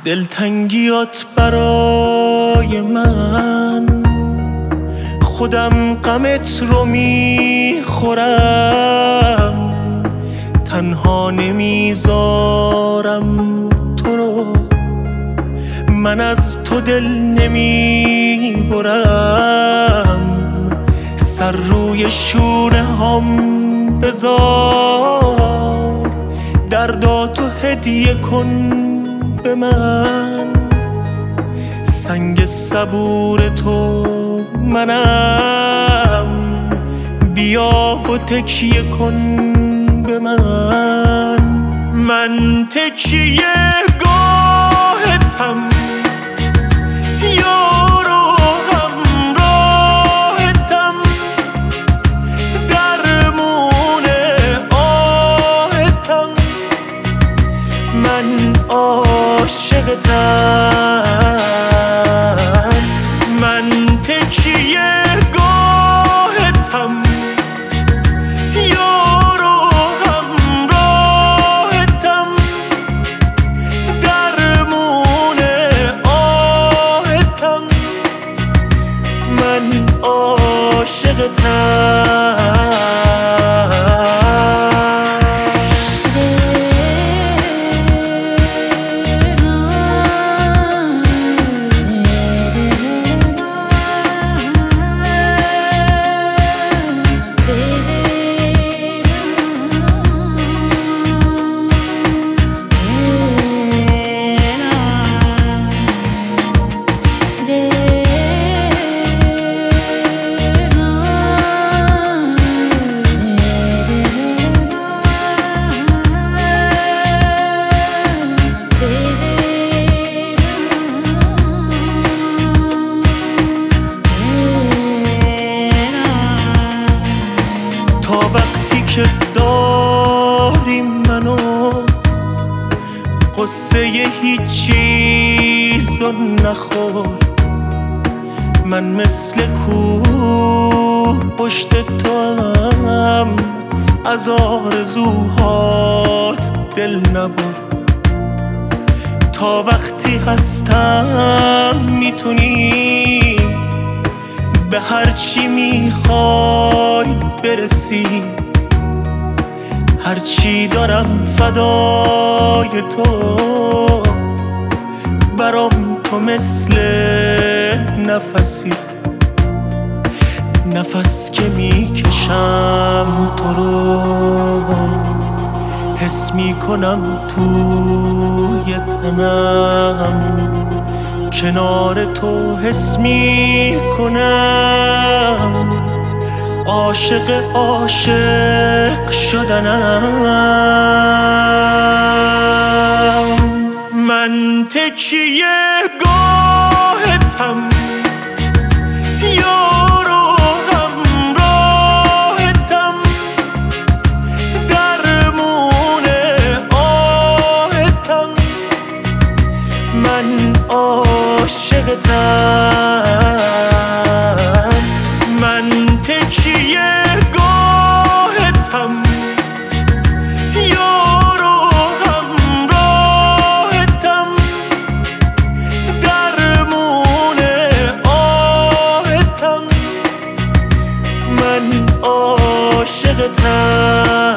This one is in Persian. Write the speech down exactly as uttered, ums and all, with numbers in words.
دلتنگیات برای من، خودم غمت رو میخورم، تنها نمیذارم تو رو، من از تو دل نمیبرم، سر روی شونه هم بذار، درداتو هدیه کن به من، سنگ صبور تو منم، بیا و تکیه کن به من، من تکیه گاهتم، یارو همراهتم، درمون آهتم، من عاشقتم، من تکیه گاهتم، یارو همراهتم، درمون آهتم، من عاشقتم. تا وقتی که داری منو، قصه هیچ چیزو نخور، من مثل کوه پشت تو هم، از آرزوهات دل نبر، تا وقتی هستم میتونی به هرچی میخوای برسی، هرچی دارم فدای تو، برام تو مثل نفسی، نفس که میکشم تو رو، حس میکنم توی تنم، کنار تو حس میکنم، عاشق عاشق شدنم، من تکیه گاهتم، یارو همراهتم، درمون آهتم، من عاشقتم، من تکیه گاهتم، یارو همراهتم، درمون آهتم، من عاشقتم.